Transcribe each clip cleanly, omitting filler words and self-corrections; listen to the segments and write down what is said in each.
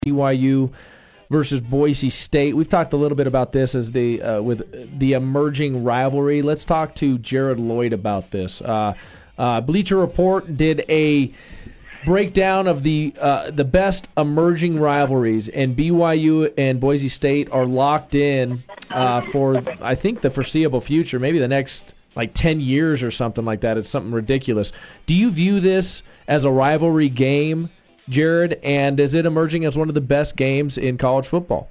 BYU versus Boise State. We've talked a little bit about this as with the emerging rivalry. Let's talk to Jared Lloyd about this. Bleacher Report did a breakdown of the best emerging rivalries, and BYU and Boise State are locked in for, I think, the foreseeable future, maybe the next 10 years or something like that. It's something ridiculous. Do you view this as a rivalry game, Jared, and is it emerging as one of the best games in college football?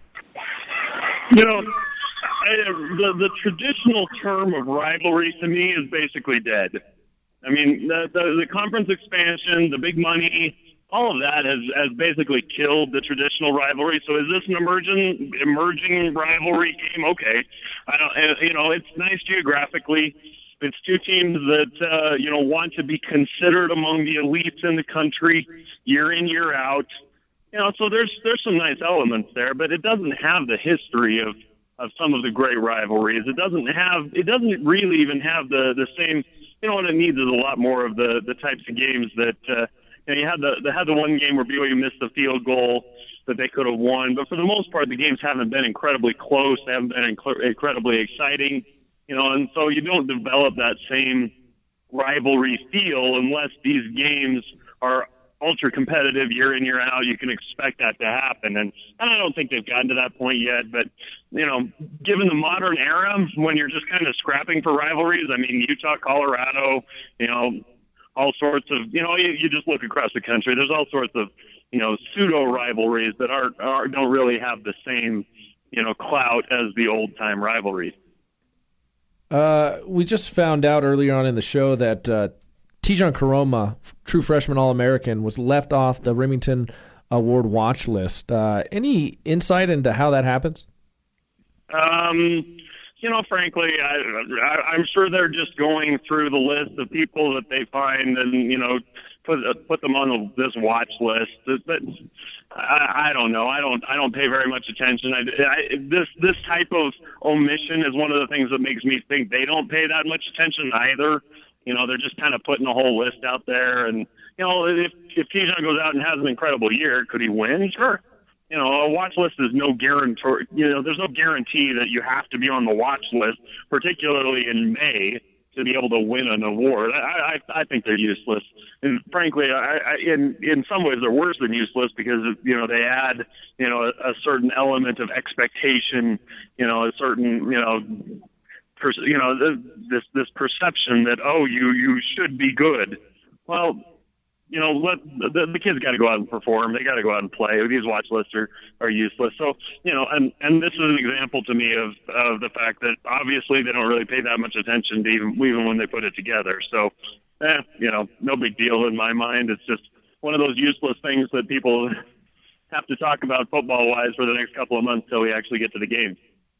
The traditional term of rivalry to me is basically dead. I mean, the conference expansion, the big money, all of that has basically killed the traditional rivalry. So is this an emerging rivalry game? Okay. It's nice geographically. It's two teams that, want to be considered among the elites in the country year in, year out. So there's some nice elements there, but it doesn't have the history of some of the great rivalries. It doesn't really even have the same. What it needs is a lot more of the types of games that you had the one game where BYU missed the field goal that they could have won, but for the most part the games haven't been incredibly close. They haven't been incredibly exciting, and so you don't develop that same rivalry feel unless these games are ultra competitive year in, year out. You can expect that to happen, and I don't think they've gotten to that point yet. But given the modern era, when you're just kind of scrapping for rivalries, I mean, Utah, Colorado, all sorts of, you just look across the country. There's all sorts of, pseudo rivalries that don't really have the same, clout as the old time rivalries. We just found out earlier on in the show that Tejan Karoma, true freshman All-American, was left off the Remington Award watch list. Any insight into how that happens? Frankly, I'm sure they're just going through the list of people that they find and, put them on this watch list. But I don't know. I don't pay very much attention. This type of omission is one of the things that makes me think they don't pay that much attention either. They're just kind of putting a whole list out there. And, if Tejan goes out and has an incredible year, could he win? Sure. A watch list is no guarantee. There's no guarantee that you have to be on the watch list, particularly in May, to be able to win an award. I think they're useless. And frankly, in some ways they're worse than useless because, they add, a certain element of expectation, a certain, this perception that, you should be good. Well, the kids got to go out and perform. They got to go out and play. These watch lists are useless. So, and this is an example to me of the fact that obviously they don't really pay that much attention to even when they put it together. So, no big deal in my mind. It's just one of those useless things that people have to talk about football-wise for the next couple of months till we actually get to the game.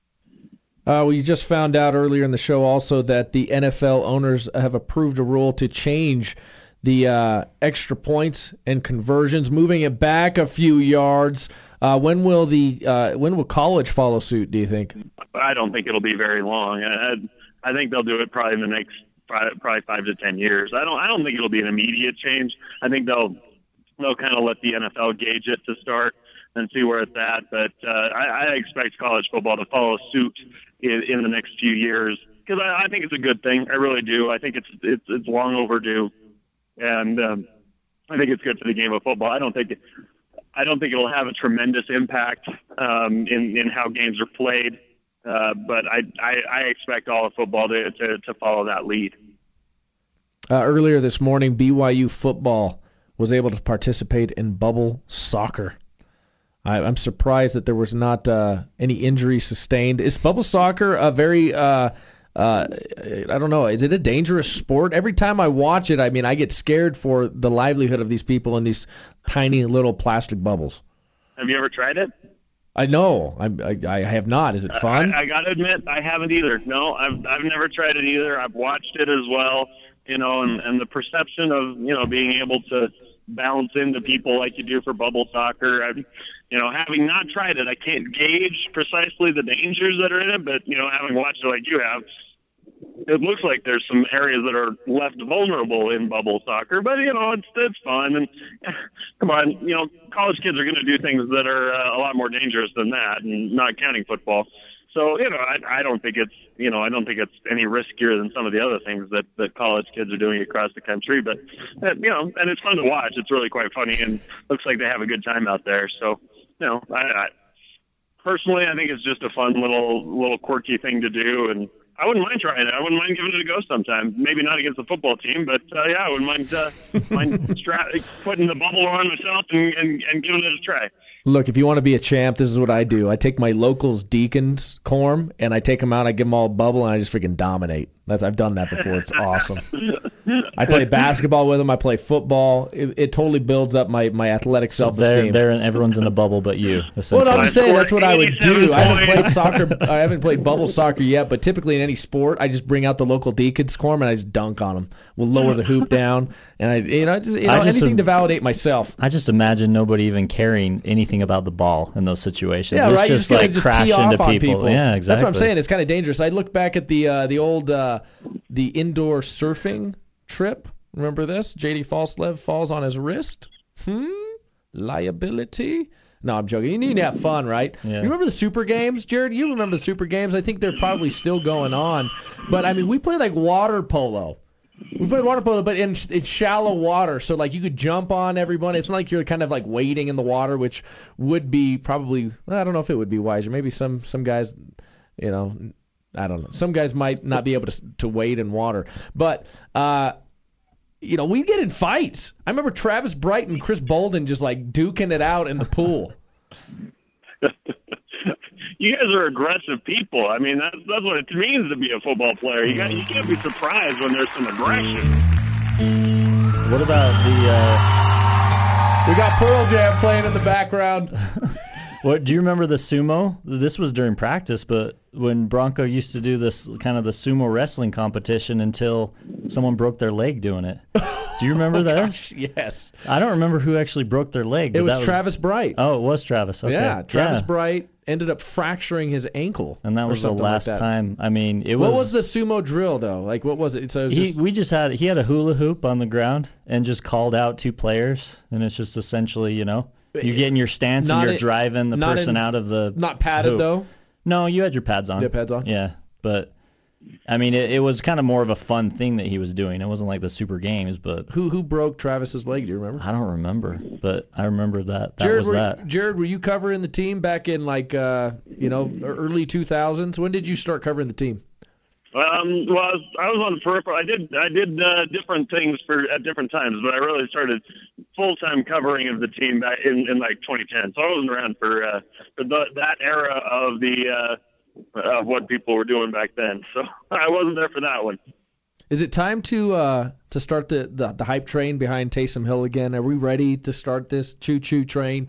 We just found out earlier in the show also that the NFL owners have approved a rule to change the extra points and conversions, moving it back a few yards. When will college follow suit, do you think? I don't think it'll be very long. I think they'll do it probably in the next 5 to 10 years. I don't think it'll be an immediate change. I think they'll kind of let the NFL gauge it to start and see where it's at. But I expect college football to follow suit in the next few years because I think it's a good thing. I really do. I think it's long overdue. And I think it's good for the game of football. I don't think it'll have a tremendous impact in how games are played, but I expect all of football to follow that lead. Earlier this morning, BYU football was able to participate in bubble soccer. I'm surprised that there was not any injury sustained. Is bubble soccer a very I don't know. Is it a dangerous sport? Every time I watch it, I get scared for the livelihood of these people in these tiny little plastic bubbles. Have you ever tried it? I know. I have not. Is it fun? I got to admit, I haven't either. No, I've never tried it either. I've watched it as well. And the perception of being able to bounce into people like you do for bubble soccer. Having not tried it, I can't gauge precisely the dangers that are in it, but, having watched it like you have, it looks like there's some areas that are left vulnerable in bubble soccer, but it's fun. And come on, college kids are going to do things that are a lot more dangerous than that, and not counting football. So I don't think it's any riskier than some of the other things that college kids are doing across the country. But and it's fun to watch. It's really quite funny, and looks like they have a good time out there. So personally, I think it's just a fun little quirky thing to do, and I wouldn't mind trying it. I wouldn't mind giving it a go sometime. Maybe not against the football team, but I wouldn't mind putting the bubble on myself and giving it a try. Look, if you want to be a champ, this is what I do. I take my locals Deacons Corm, and I take them out, I give them all a bubble, and I just freaking dominate. I've done that before. It's awesome. I play basketball with them. I play football. It totally builds up my athletic self-esteem. Everyone's in the bubble but you, essentially. Well, I'm saying that's what I would do. I haven't played soccer. I haven't played bubble soccer yet, but typically in any sport, I just bring out the local Deacons Corm, and I just dunk on them. We'll lower the hoop down, and anything to validate myself. I just imagine nobody even caring anything about the ball in those situations. Yeah, it's right. just like crash tee off into on people. Yeah, exactly. That's what I'm saying. It's kind of dangerous. I look back at the old the indoor surfing trip. Remember this? J.D. Falslev falls on his wrist. Liability? No, I'm joking. You need to have fun, right? Yeah. You remember the Super Games, Jared? You remember the Super Games? I think they're probably still going on. But, I mean, we played like water polo. We played water polo, but in shallow water. So, like, you could jump on everyone. It's not like you're kind of like wading in the water, which would be probably, I don't know if it would be wiser. Maybe some guys, I don't know. Some guys might not be able to wade in water. But, we'd get in fights. I remember Travis Bright and Chris Bolden just, like, duking it out in the pool. You guys are aggressive people. I mean, that's what it means to be a football player. You can't be surprised when there's some aggression. What about We got Pearl Jam playing in the background. What do you remember the sumo? This was during practice, but when Bronco used to do this kind of the sumo wrestling competition until someone broke their leg doing it. Do you remember that? Gosh, yes. I don't remember who actually broke their leg. It was Travis Bright. Oh, it was Travis. Okay. Yeah, Travis Bright ended up fracturing his ankle. And that was the last time. I mean, it was. What was the sumo drill though? Like, what was it? So it was he had a hula hoop on the ground and just called out two players, and it's just essentially, you get in your stance and you're driving the person out of the not padded hoop. Though. No, you had your pads on. You had pads on. Yeah, but I mean, it was kind of more of a fun thing that he was doing. It wasn't like the Super Games, but who broke Travis's leg? Do you remember? I don't remember, but I remember that. Jared, were you covering the team back in like early 2000s? When did you start covering the team? Well, I was on the peripheral. I did different things at different times, but I really started full-time covering of the team back in like 2010. So I wasn't around for that era of of what people were doing back then. So I wasn't there for that one. Is it time to start the hype train behind Taysom Hill again? Are we ready to start this choo-choo train?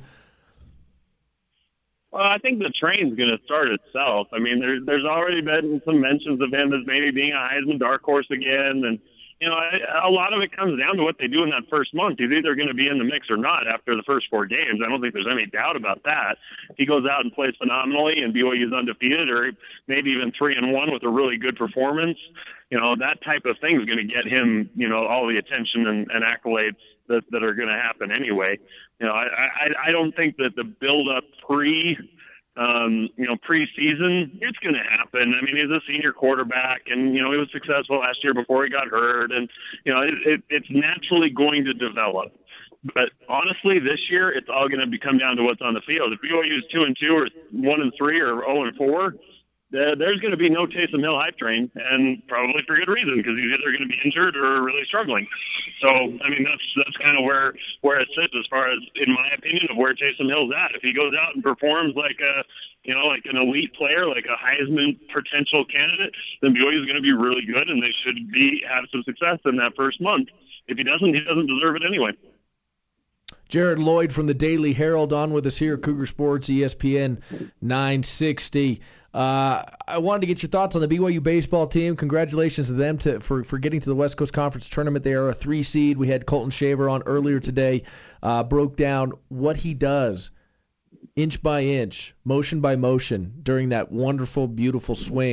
Well, I think the train's going to start itself. I mean, there's already been some mentions of him as maybe being a Heisman dark horse again, and a lot of it comes down to what they do in that first month. He's either going to be in the mix or not after the first 4 games. I don't think there's any doubt about that. If he goes out and plays phenomenally and BYU's undefeated, or maybe even 3-1 with a really good performance, that type of thing is going to get him, all the attention and accolades that are going to happen anyway. I don't think that the build-up preseason, it's going to happen. I mean, he's a senior quarterback, and, he was successful last year before he got hurt, and, it's naturally going to develop. But honestly, this year, it's all going to come down to what's on the field. If BYU is 2-2 or 1-3 or 0-4, there's going to be no Taysom Hill hype train, and probably for good reason, because he's either going to be injured or really struggling. So, I mean, that's kind of where it sits as far as, in my opinion, of where Taysom Hill's at. If he goes out and performs like like an elite player, like a Heisman potential candidate, then BYU is going to be really good, and they should have some success in that first month. If he doesn't deserve it anyway. Jared Lloyd from the Daily Herald on with us here, Cougar Sports, ESPN 960. I wanted to get your thoughts on the BYU baseball team. Congratulations to them for getting to the West Coast Conference Tournament. They are a 3 seed. We had Colton Shaver on earlier today, broke down what he does inch by inch, motion by motion during that wonderful, beautiful swing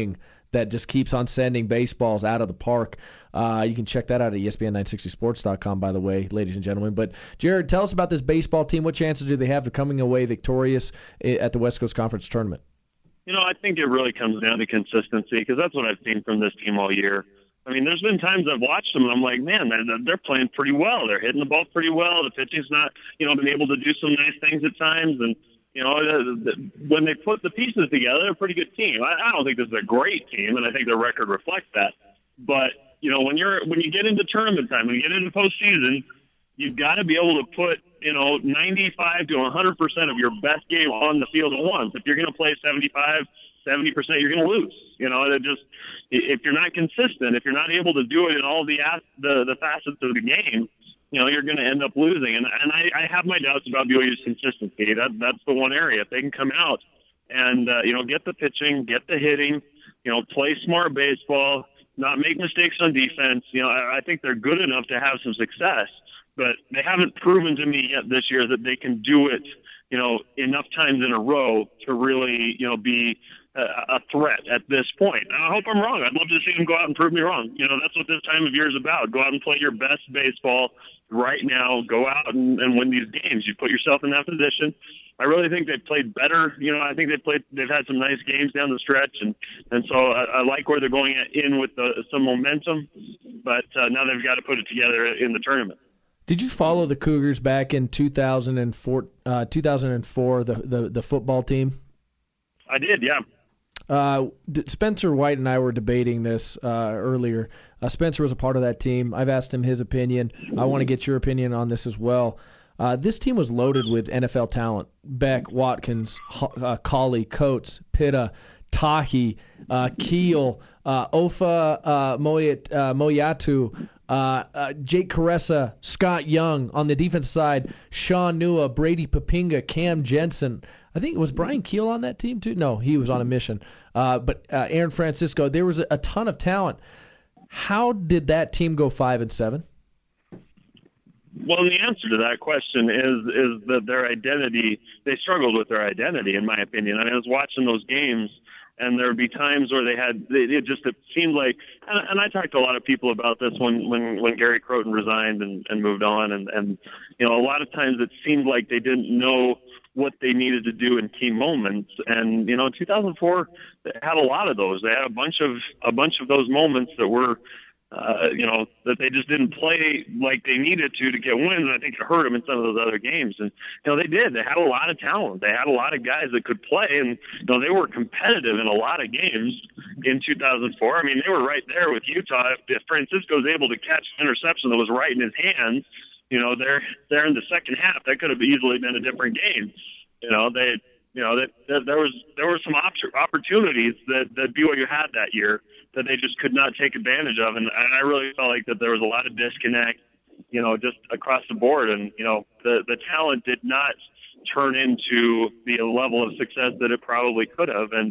that just keeps on sending baseballs out of the park. You can check that out at ESPN960sports.com, by the way, ladies and gentlemen. But, Jared, tell us about this baseball team. What chances do they have of coming away victorious at the West Coast Conference Tournament? I think it really comes down to consistency, because that's what I've seen from this team all year. I mean, there's been times I've watched them and I'm like, man, they're playing pretty well. They're hitting the ball pretty well. The pitching's not, been able to do some nice things at times. And, when they put the pieces together, they're a pretty good team. I don't think this is a great team, and I think their record reflects that. But, when you get into tournament time, when you get into postseason, you've got to be able to put, 95 to 100% of your best game on the field at once. If you're going to play 75, 70%, you're going to lose. If you're not consistent, if you're not able to do it in all the facets of the game, you're going to end up losing. And I have my doubts about BYU's consistency. That's the one area. If they can come out and, get the pitching, get the hitting, play smart baseball, not make mistakes on defense, I think they're good enough to have some success. But they haven't proven to me yet this year that they can do it, enough times in a row to really, be a threat at this point. I hope I'm wrong. I'd love to see them go out and prove me wrong. That's what this time of year is about. Go out and play your best baseball right now. Go out and win these games. You put yourself in that position. I really think they've played better. I think they've had some nice games down the stretch, and so I like where they're going in with some momentum. But now they've got to put it together in the tournament. Did you follow the Cougars back in 2004? The football team. I did, yeah. Spencer White and I were debating this earlier. Spencer was a part of that team. I've asked him his opinion. I want to get your opinion on this as well. This team was loaded with NFL talent. Beck, Watkins, Colley, Coates, Pitta, Tahi, Keel, Ofa Moyatu, Jake Caressa, Scott Young. On the defense side, Sean Nua, Brady Papinga, Cam Jensen. I think it was Brian Keel on that team too. No, he was on a mission. But Aaron Francisco, there was a ton of talent. How did that team go 5-7? Well, the answer to that question is that their identity, they struggled with their identity, in my opinion. I mean, I was watching those games, and there would be times where it seemed like, and I talked to a lot of people about this when Gary Croton resigned and moved on, and a lot of times it seemed like they didn't know what they needed to do in key moments. And 2004 they had a lot of those. They had a bunch of those moments that were that they just didn't play like they needed to get wins, and I think it hurt them in some of those other games. And they did. They had a lot of talent. They had a lot of guys that could play, and they were competitive in a lot of games in 2004. I mean, they were right there with Utah. If Francisco was able to catch an interception that was right in his hands, there in the second half, that could have easily been a different game. There were some opportunities that BYU had that year that they just could not take advantage of, and I really felt like that there was a lot of disconnect, just across the board, and the talent did not turn into the level of success that it probably could have, and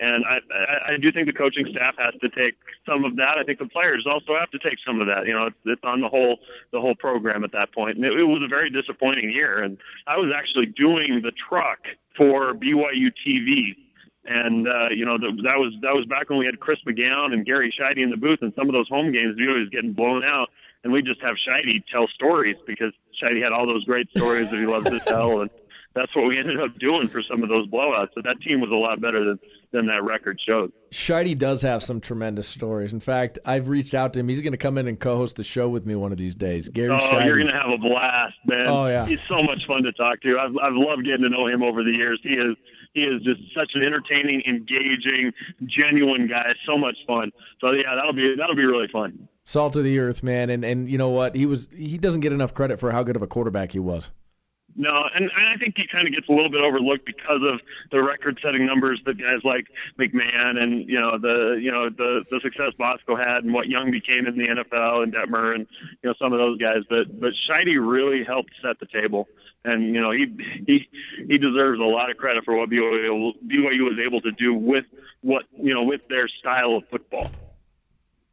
I do think the coaching staff has to take some of that. I think the players also have to take some of that. It's on the whole program at that point, and it was a very disappointing year. And I was actually doing the truck for BYU TV. And, that was back when we had Chris McGowan and Gary Scheide in the booth, and some of those home games, BYU was getting blown out. And we just have Scheide tell stories, because Scheide had all those great stories that he loves to tell. And that's what we ended up doing for some of those blowouts. So that team was a lot better than that record showed. Scheide does have some tremendous stories. In fact, I've reached out to him. He's going to come in and co-host the show with me one of these days. Gary Scheide. You're going to have a blast, man. Oh, yeah. He's so much fun to talk to. I've loved getting to know him over the years. He is just such an entertaining, engaging, genuine guy. So much fun. So yeah, that'll be really fun. Salt of the earth, man. And you know what? He doesn't get enough credit for how good of a quarterback he was. No, and I think he kind of gets a little bit overlooked because of the record-setting numbers that guys like McMahon and the success Bosco had, and what Young became in the NFL, and Detmer, and some of those guys. But Scheide really helped set the table, and he deserves a lot of credit for what BYU was able to do with their style of football.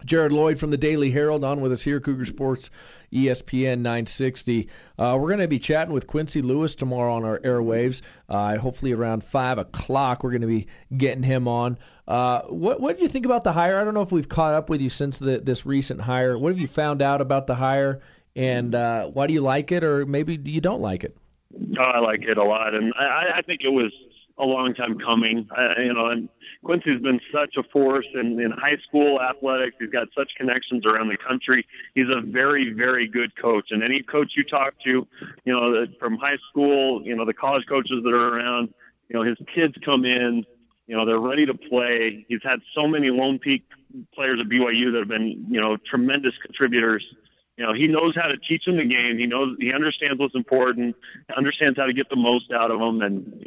Jared Lloyd from the Daily Herald on with us here, Cougar Sports, ESPN 960. We're going to be chatting with Quincy Lewis tomorrow on our airwaves. Hopefully around 5 o'clock we're going to be getting him on. What do you think about the hire? I don't know if we've caught up with you since this recent hire. What have you found out about the hire, and why do you like it, or maybe you don't like it? Oh, I like it a lot, and I think it was a long time coming. And Quincy's been such a force in high school athletics. He's got such connections around the country. He's a very, very good coach. And any coach you talk to, from high school, the college coaches that are around, his kids come in, they're ready to play. He's had so many Lone Peak players at BYU that have been, tremendous contributors. He knows how to teach them the game. He understands what's important, understands how to get the most out of them. And,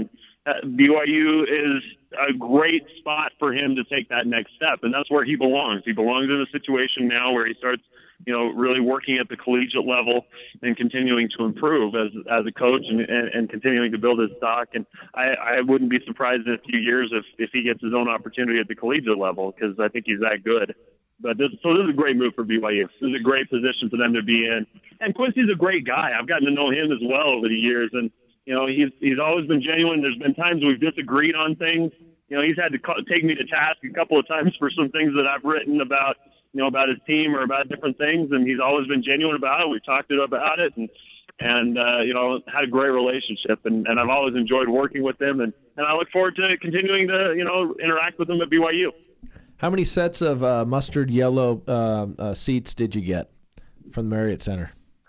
BYU is a great spot for him to take that next step, and that's where he belongs. He belongs in a situation now where he starts, really working at the collegiate level and continuing to improve as a coach and continuing to build his stock. And I wouldn't be surprised in a few years if he gets his own opportunity at the collegiate level, because I think he's that good. But this is a great move for BYU. This is a great position for them to be in. And Quincy's a great guy. I've gotten to know him as well over the years, and he's always been genuine. There's been times we've disagreed on things. He's had to take me to task a couple of times for some things that I've written about, about his team or about different things, and he's always been genuine about it. We've talked about it, and had a great relationship, and I've always enjoyed working with him, and I look forward to continuing to, interact with him at BYU. How many sets of mustard yellow seats did you get from the Marriott Center?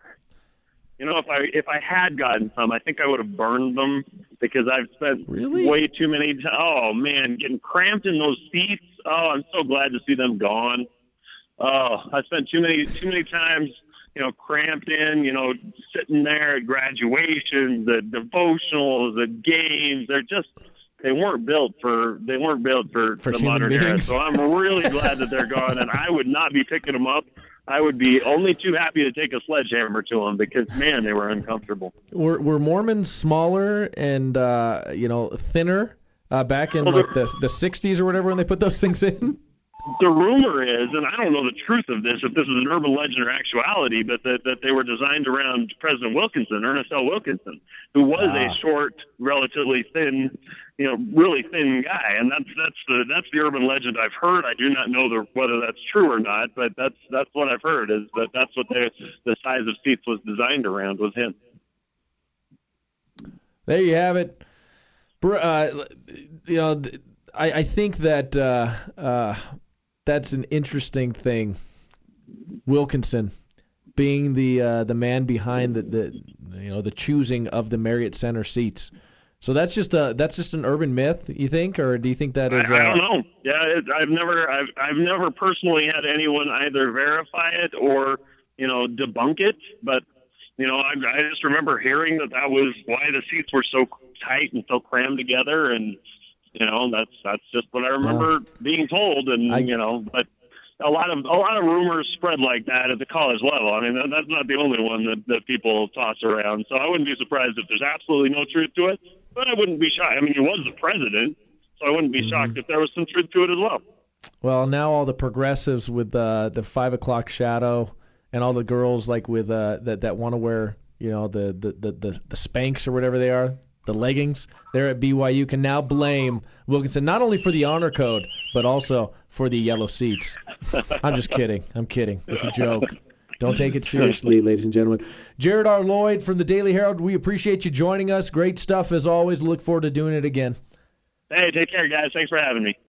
If I had gotten some, I think I would have burned them, because I've spent way too many. Oh man, getting cramped in those seats. Oh, I'm so glad to see them gone. Oh, I spent too many times, cramped in, sitting there at graduations, the devotionals, the games. They weren't built for the modern era. So I'm really glad that they're gone, and I would not be picking them up. I would be only too happy to take a sledgehammer to them, because, man, they were uncomfortable. Were Mormons smaller and thinner back in the 60s or whatever when they put those things in? The rumor is, and I don't know the truth of this, if this is an urban legend or actuality, but that they were designed around President Wilkinson, Ernest L. Wilkinson, who was a short, relatively thin, really thin guy, and that's the urban legend I've heard. I do not know whether that's true or not, but that's what I've heard, is that's what the size of seats was designed around, was him. There you have it. I think that that's an interesting thing. Wilkinson being the man behind the choosing of the Marriott Center seats. So that's just an urban myth, you think, or do you think that is? I don't know. Yeah, I've never personally had anyone either verify it or debunk it, but I just remember hearing that was why the seats were so tight and so crammed together, and that's just what I remember being told, and but a lot of rumors spread like that at the college level. I mean, that's not the only one that people toss around. So I wouldn't be surprised if there's absolutely no truth to it, but I wouldn't be shocked. I mean, he was the president, so I wouldn't be shocked if there was some truth to it as well. Well, now all the progressives with the 5 o'clock shadow, and all the girls like with that want to wear the Spanx or whatever they are, the leggings, there at BYU, can now blame Wilkinson not only for the honor code, but also for the yellow seats. I'm just kidding. I'm kidding. It's a joke. Don't take it seriously, ladies and gentlemen. Jared R. Lloyd from the Daily Herald, we appreciate you joining us. Great stuff as always. Look forward to doing it again. Hey, take care, guys. Thanks for having me.